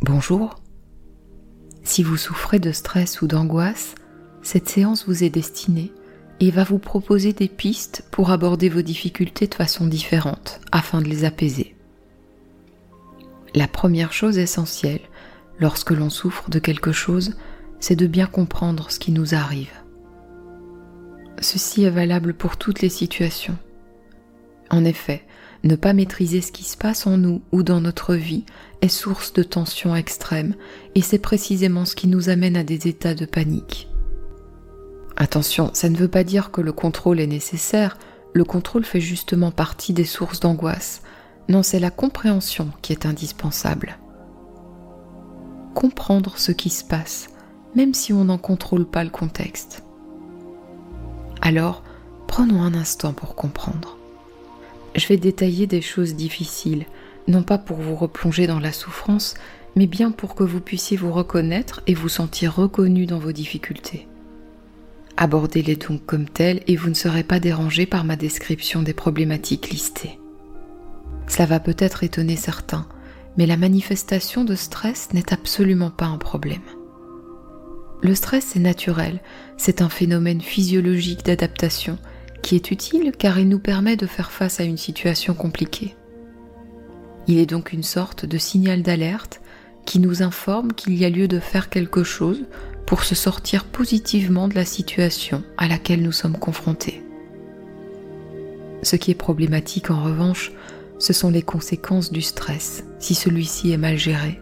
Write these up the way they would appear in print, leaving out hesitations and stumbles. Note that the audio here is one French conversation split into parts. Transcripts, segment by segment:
Bonjour. Si vous souffrez de stress ou d'angoisse, cette séance vous est destinée et va vous proposer des pistes pour aborder vos difficultés de façon différente afin de les apaiser. La première chose essentielle lorsque l'on souffre de quelque chose, c'est de bien comprendre ce qui nous arrive. Ceci est valable pour toutes les situations. En effet, ne pas maîtriser ce qui se passe en nous ou dans notre vie est source de tensions extrêmes et c'est précisément ce qui nous amène à des états de panique. Attention, ça ne veut pas dire que le contrôle est nécessaire, le contrôle fait justement partie des sources d'angoisse. Non, c'est la compréhension qui est indispensable. Comprendre ce qui se passe, même si on n'en contrôle pas le contexte. Alors, prenons un instant pour comprendre. Je vais détailler des choses difficiles, non pas pour vous replonger dans la souffrance, mais bien pour que vous puissiez vous reconnaître et vous sentir reconnu dans vos difficultés. Abordez-les donc comme telles et vous ne serez pas dérangé par ma description des problématiques listées. Cela va peut-être étonner certains, mais la manifestation de stress n'est absolument pas un problème. Le stress est naturel, c'est un phénomène physiologique d'adaptation qui est utile car il nous permet de faire face à une situation compliquée. Il est donc une sorte de signal d'alerte qui nous informe qu'il y a lieu de faire quelque chose pour se sortir positivement de la situation à laquelle nous sommes confrontés. Ce qui est problématique en revanche, ce sont les conséquences du stress, si celui-ci est mal géré.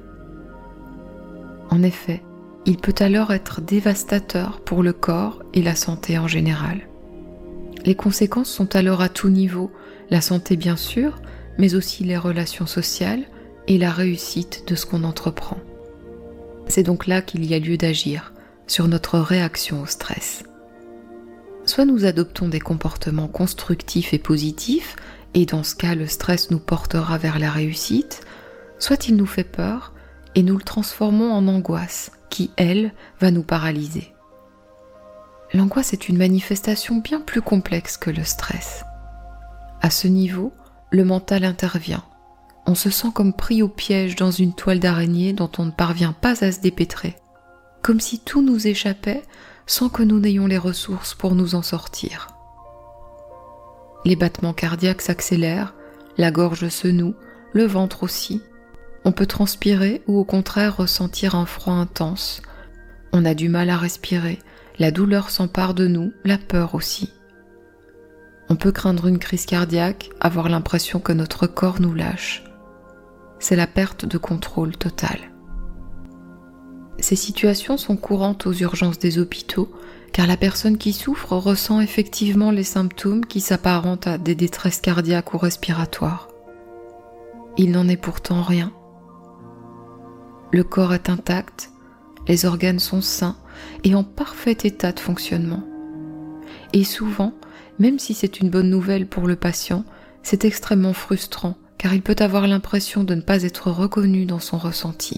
En effet, il peut alors être dévastateur pour le corps et la santé en général. Les conséquences sont alors à tout niveau, la santé bien sûr, mais aussi les relations sociales et la réussite de ce qu'on entreprend. C'est donc là qu'il y a lieu d'agir, sur notre réaction au stress. Soit nous adoptons des comportements constructifs et positifs, et dans ce cas le stress nous portera vers la réussite, soit il nous fait peur, et nous le transformons en angoisse, qui, elle, va nous paralyser. L'angoisse est une manifestation bien plus complexe que le stress. À ce niveau, le mental intervient. On se sent comme pris au piège dans une toile d'araignée dont on ne parvient pas à se dépêtrer, comme si tout nous échappait sans que nous n'ayons les ressources pour nous en sortir. Les battements cardiaques s'accélèrent, la gorge se noue, le ventre aussi. On peut transpirer ou au contraire ressentir un froid intense. On a du mal à respirer. La douleur s'empare de nous, la peur aussi. On peut craindre une crise cardiaque, avoir l'impression que notre corps nous lâche. C'est la perte de contrôle totale. Ces situations sont courantes aux urgences des hôpitaux, car la personne qui souffre ressent effectivement les symptômes qui s'apparentent à des détresses cardiaques ou respiratoires. Il n'en est pourtant rien. Le corps est intact, les organes sont sains, et en parfait état de fonctionnement. Et souvent, même si c'est une bonne nouvelle pour le patient, c'est extrêmement frustrant car il peut avoir l'impression de ne pas être reconnu dans son ressenti.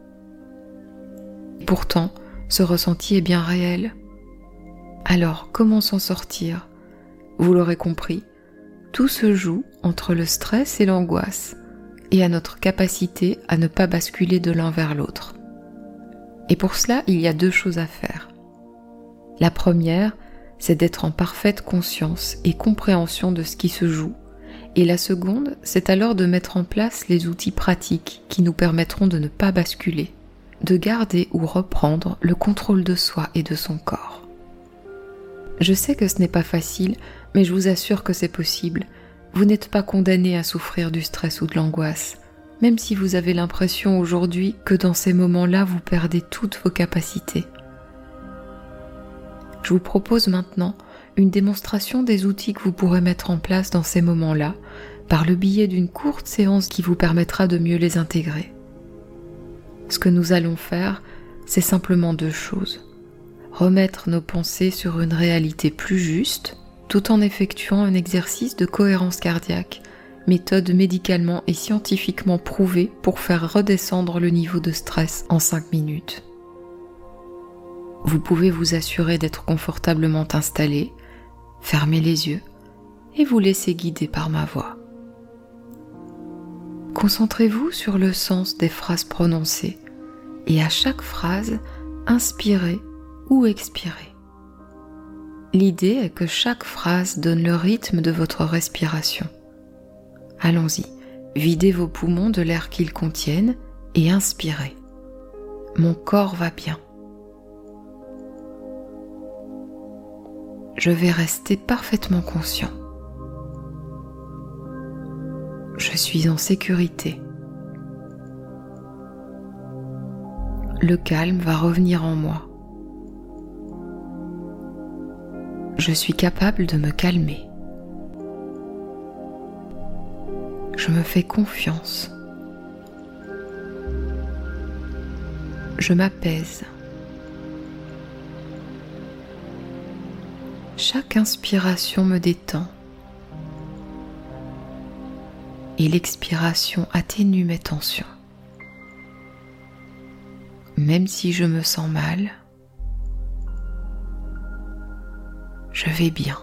Pourtant, ce ressenti est bien réel. Alors, comment s'en sortir ? Vous l'aurez compris, tout se joue entre le stress et l'angoisse et à notre capacité à ne pas basculer de l'un vers l'autre. Et pour cela, il y a 2 choses à faire. La première, c'est d'être en parfaite conscience et compréhension de ce qui se joue. Et la seconde, c'est alors de mettre en place les outils pratiques qui nous permettront de ne pas basculer, de garder ou reprendre le contrôle de soi et de son corps. Je sais que ce n'est pas facile, mais je vous assure que c'est possible. Vous n'êtes pas condamné à souffrir du stress ou de l'angoisse. Même si vous avez l'impression aujourd'hui que dans ces moments-là, vous perdez toutes vos capacités. Je vous propose maintenant une démonstration des outils que vous pourrez mettre en place dans ces moments-là, par le biais d'une courte séance qui vous permettra de mieux les intégrer. Ce que nous allons faire, c'est simplement 2 choses. Remettre nos pensées sur une réalité plus juste, tout en effectuant un exercice de cohérence cardiaque, méthode médicalement et scientifiquement prouvée pour faire redescendre le niveau de stress en 5 minutes. Vous pouvez vous assurer d'être confortablement installé, fermer les yeux et vous laisser guider par ma voix. Concentrez-vous sur le sens des phrases prononcées, et à chaque phrase, inspirez ou expirez. L'idée est que chaque phrase donne le rythme de votre respiration. Allons-y, videz vos poumons de l'air qu'ils contiennent et inspirez. Mon corps va bien. Je vais rester parfaitement conscient. Je suis en sécurité. Le calme va revenir en moi. Je suis capable de me calmer. Je me fais confiance. Je m'apaise. Chaque inspiration me détend et l'expiration atténue mes tensions. Même si je me sens mal, je vais bien.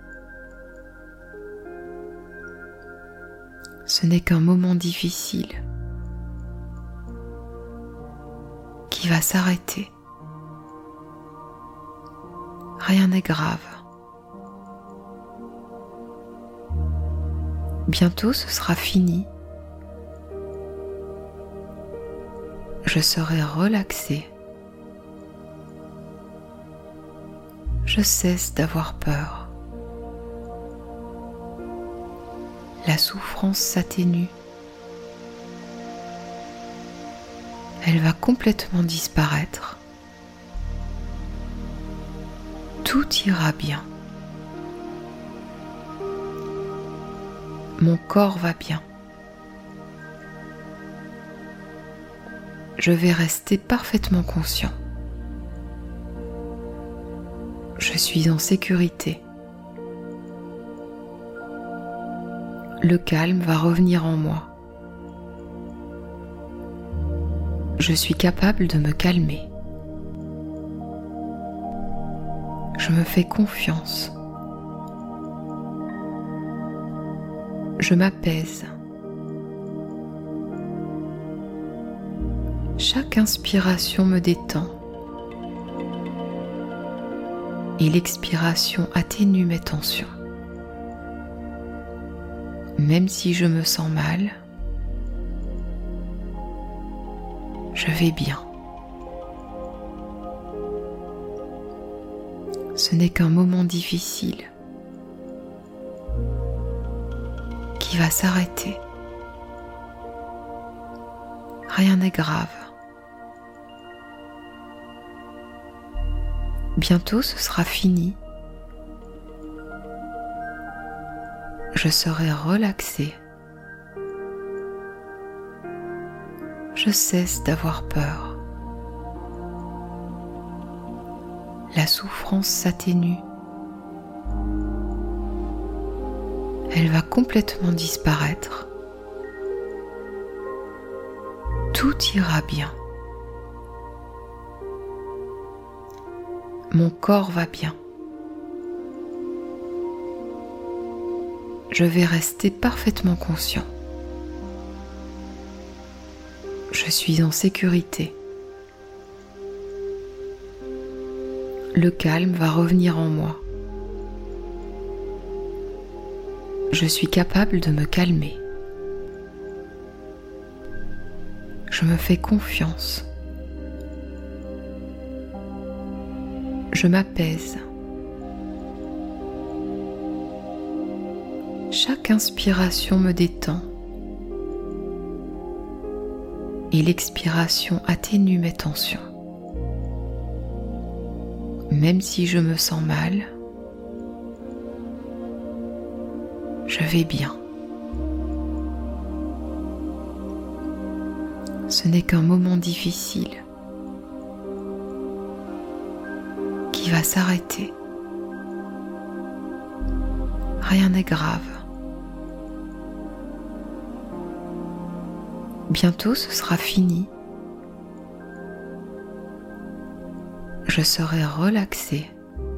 Ce n'est qu'un moment difficile qui va s'arrêter. Rien n'est grave. Bientôt ce sera fini. Je serai relaxée. Je cesse d'avoir peur. La souffrance s'atténue. Elle va complètement disparaître. Tout ira bien. Mon corps va bien. Je vais rester parfaitement conscient. Je suis en sécurité. Le calme va revenir en moi. Je suis capable de me calmer. Je me fais confiance. Je m'apaise. Chaque inspiration me détend et l'expiration atténue mes tensions. Même si je me sens mal, je vais bien. Ce n'est qu'un moment difficile qui va s'arrêter. Rien n'est grave. Bientôt ce sera fini. Je serai relaxée. Je cesse d'avoir peur. La souffrance s'atténue. Elle va complètement disparaître. Tout ira bien. Mon corps va bien. Je vais rester parfaitement conscient. Je suis en sécurité. Le calme va revenir en moi. Je suis capable de me calmer. Je me fais confiance. Je m'apaise. Chaque inspiration me détend et l'expiration atténue mes tensions. Même si je me sens mal, je vais bien. Ce n'est qu'un moment difficile qui va s'arrêter. Rien n'est grave. Bientôt ce sera fini. Je serai relaxée.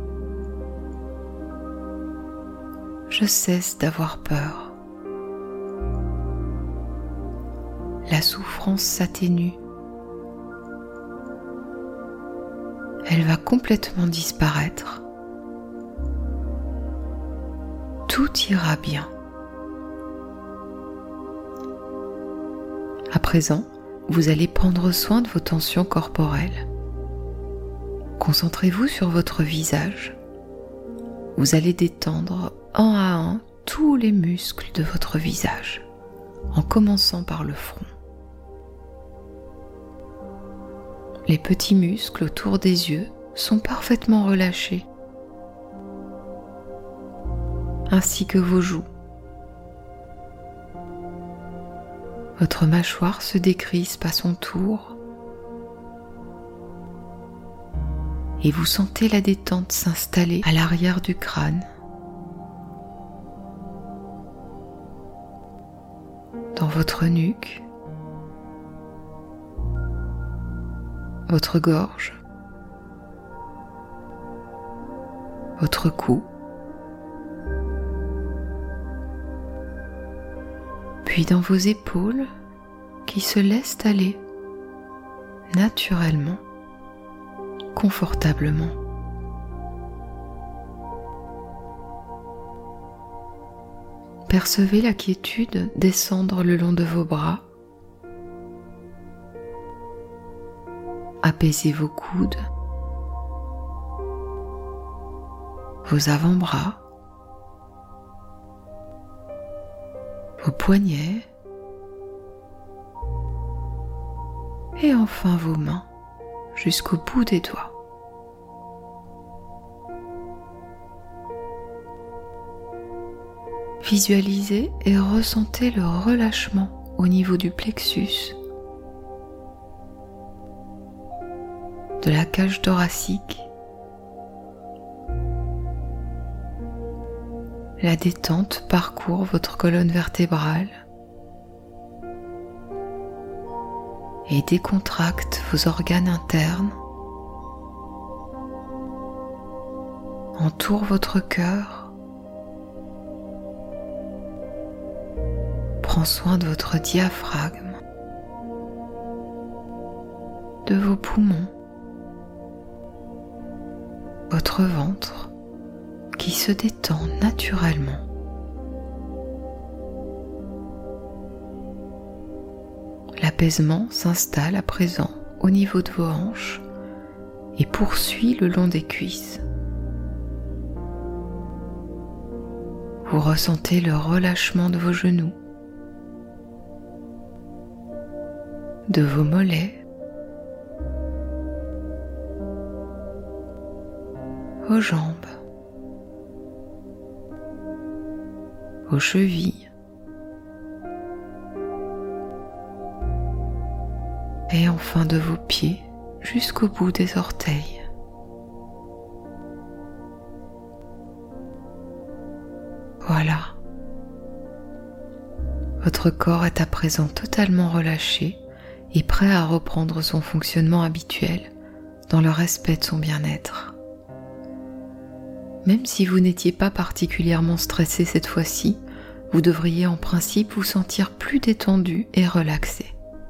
Je cesse d'avoir peur. La souffrance s'atténue. elle va complètement disparaître. Tout ira bien. À présent, vous allez prendre soin de vos tensions corporelles. Concentrez-vous sur votre visage. Vous allez détendre un à un tous les muscles de votre visage, en commençant par le front. Les petits muscles autour des yeux sont parfaitement relâchés, ainsi que vos joues. Votre mâchoire se décrispe à son tour et vous sentez la détente s'installer à l'arrière du crâne, dans votre nuque, votre gorge, votre cou, puis dans vos épaules qui se laissent aller naturellement, confortablement. Percevez la quiétude descendre le long de vos bras. Apaisez vos coudes, vos avant-bras, vos poignets et enfin vos mains jusqu'au bout des doigts. Visualisez et ressentez le relâchement au niveau du plexus, de la cage thoracique, la détente parcourt votre colonne vertébrale et décontracte vos organes internes, entoure votre cœur, prend soin de votre diaphragme, de vos poumons, votre ventre qui se détend naturellement. L'apaisement s'installe à présent au niveau de vos hanches et poursuit le long des cuisses. Vous ressentez le relâchement de vos genoux, de vos mollets, vos jambes, vos chevilles et enfin de vos pieds jusqu'au bout des orteils. Voilà. Votre corps est à présent totalement relâché et prêt à reprendre son fonctionnement habituel dans le respect de son bien-être. Même si vous n'étiez pas particulièrement stressé cette fois-ci, vous devriez en principe vous sentir plus détendu et relaxé.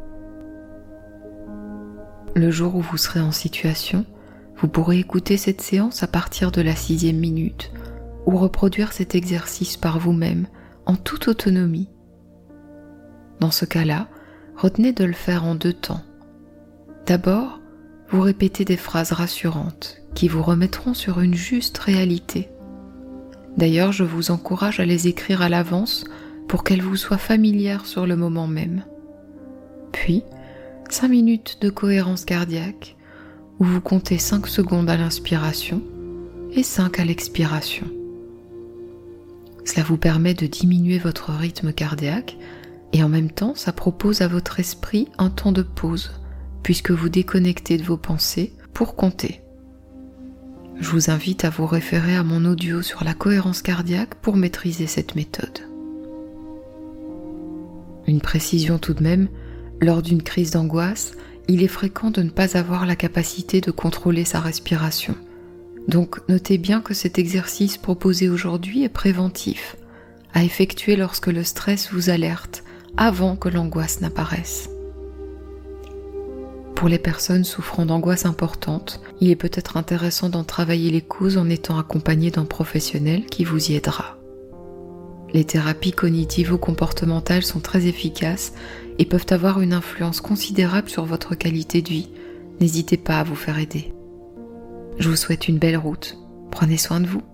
Le jour où vous serez en situation, vous pourrez écouter cette séance à partir de la 6e minute ou reproduire cet exercice par vous-même en toute autonomie. Dans ce cas-là, retenez de le faire en 2 temps. D'abord, vous répétez des phrases rassurantes qui vous remettront sur une juste réalité. D'ailleurs, je vous encourage à les écrire à l'avance pour qu'elles vous soient familières sur le moment même. Puis, 5 minutes de cohérence cardiaque où vous comptez 5 secondes à l'inspiration et 5 à l'expiration. Cela vous permet de diminuer votre rythme cardiaque et en même temps, ça propose à votre esprit un temps de pause puisque vous déconnectez de vos pensées pour compter. Je vous invite à vous référer à mon audio sur la cohérence cardiaque pour maîtriser cette méthode. Une précision tout de même, lors d'une crise d'angoisse, il est fréquent de ne pas avoir la capacité de contrôler sa respiration. Donc notez bien que cet exercice proposé aujourd'hui est préventif, à effectuer lorsque le stress vous alerte, avant que l'angoisse n'apparaisse. Pour les personnes souffrant d'angoisse importante, il est peut-être intéressant d'en travailler les causes en étant accompagné d'un professionnel qui vous y aidera. Les thérapies cognitivo-comportementales sont très efficaces et peuvent avoir une influence considérable sur votre qualité de vie. N'hésitez pas à vous faire aider. Je vous souhaite une belle route. Prenez soin de vous.